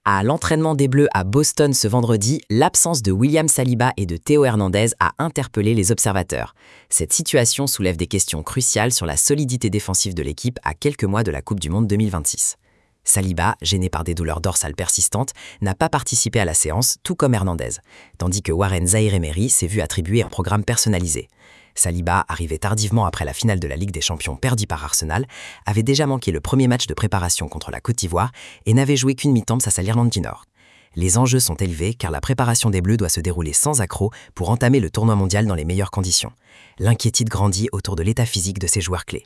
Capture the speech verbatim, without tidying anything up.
À l'entraînement des Bleus à Boston ce vendredi, l'absence de William Saliba et de Théo Hernandez a interpellé les observateurs. Cette situation soulève des questions cruciales sur la solidité défensive de l'équipe à quelques mois de la Coupe du Monde deux mille vingt-six. Saliba, gêné par des douleurs dorsales persistantes, n'a pas participé à la séance, tout comme Hernandez, tandis que Warren Zaïre-Emery s'est vu attribuer un programme personnalisé. Saliba, arrivé tardivement après la finale de la Ligue des Champions perdue par Arsenal, avait déjà manqué le premier match de préparation contre la Côte d'Ivoire et n'avait joué qu'une mi-temps face à l'Irlande du Nord. Les enjeux sont élevés car la préparation des Bleus doit se dérouler sans accroc pour entamer le tournoi mondial dans les meilleures conditions. L'inquiétude grandit autour de l'état physique de ces joueurs clés.